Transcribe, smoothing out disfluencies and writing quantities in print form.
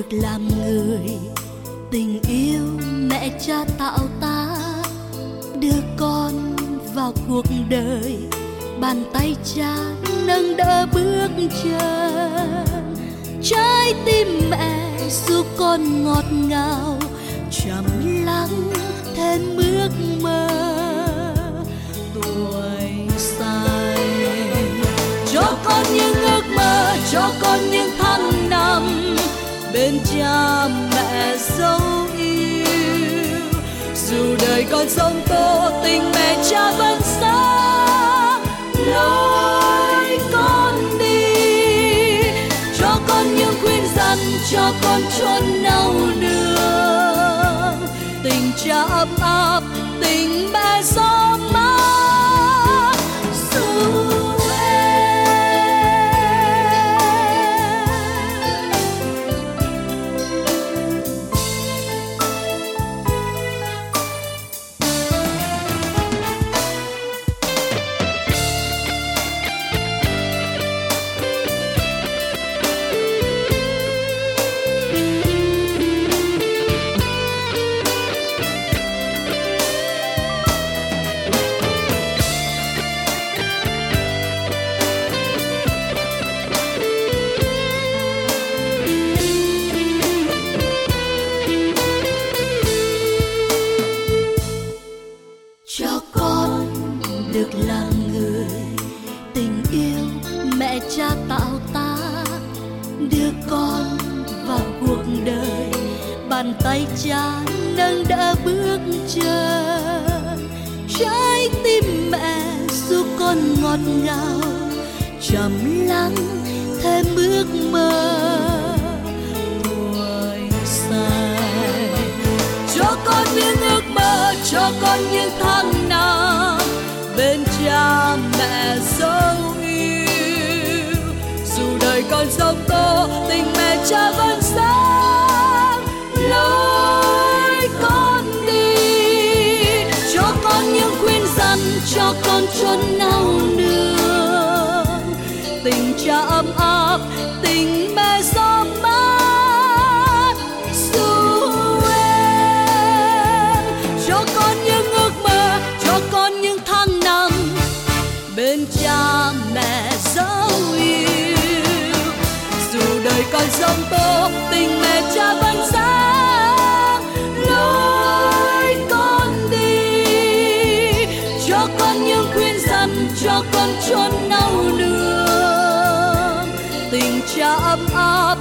được làm người. Tình yêu mẹ cha tạo ta, đưa con vào cuộc đời, bàn tay cha nâng đỡ bước chân. Trái tim mẹ giúp con ngọt ngào, trầm lắng thêm ước mơ tuổi dài. Cho con những ước mơ, cho con những tháng năm bên cha mẹ dấu yêu. Dù đời còn giông tố, tình mẹ cha vẫn sáng lối con đi. Cho con những khuyên răn, cho con chốn nao nương. Tình cha ấm áp, tình mẹ gió mát ru em. Cho con được làm người, tình yêu mẹ cha tạo ta, đưa con vào cuộc đời, bàn tay cha nâng đỡ bước chân. Trái tim mẹ giúp con ngọt ngào, trầm lắng thêm ước mơ tuổi dài. Cho con những ước mơ, cho con những tháng năm bên cha mẹ dấu yêu. Dù đời còn giông tố, tình mẹ cha vẫn sáng lối con đi. Cho con những khuyên răn, cho con chốn nao nương. Tình cha ấm áp, tình mẹ gió mát ru em. Cho con những ước mơ, cho con những tháng năm bên cha mẹ dấu yêu. Dù đời còn giông tố, tình mẹ cha vẫn sáng lối con đi. Cho con những khuyên răn, cho con chốn nao nương. Tình cha ấm áp,